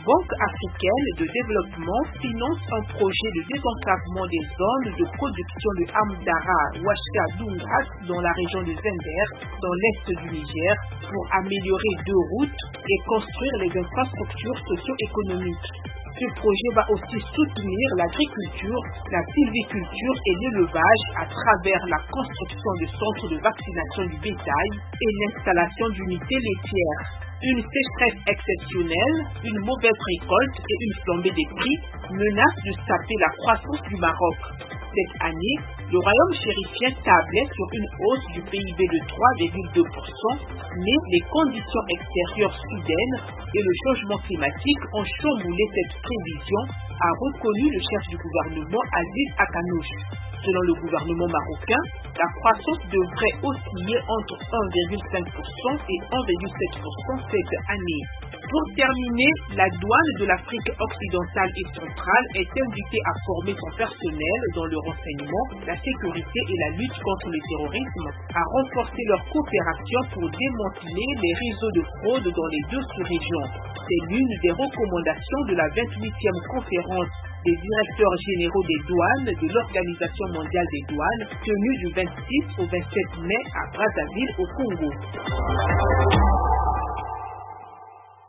Banque africaine de développement finance un projet de désenclavement des zones de production de Amdara Ouachka-Dungas dans la région de Zender, dans l'est du Niger, pour améliorer 2 routes et construire les infrastructures socio-économiques. Ce projet va aussi soutenir l'agriculture, la sylviculture et l'élevage à travers la construction de centres de vaccination du bétail et l'installation d'unités laitières. Une sécheresse exceptionnelle, une mauvaise récolte et une flambée des prix menacent de saper la croissance du Maroc. Cette année, le royaume chérifien tablait sur une hausse du PIB de 3,2%, mais les conditions extérieures soudaines et le changement climatique ont chamboulé cette prévision, a reconnu le chef du gouvernement Aziz Akanouch. Selon le gouvernement marocain, la croissance devrait osciller entre 1,5% et 1,7% cette année. Pour terminer, la douane de l'Afrique occidentale et centrale est invitée à former son personnel dans le renseignement, la sécurité et la lutte contre le terrorisme, à renforcer leur coopération pour démanteler les réseaux de fraude dans les 2 sous-régions. C'est l'une des recommandations de la 28e conférence des directeurs généraux des douanes de l'Organisation mondiale des douanes, tenue du 26 au 27 mai à Brazzaville au Congo.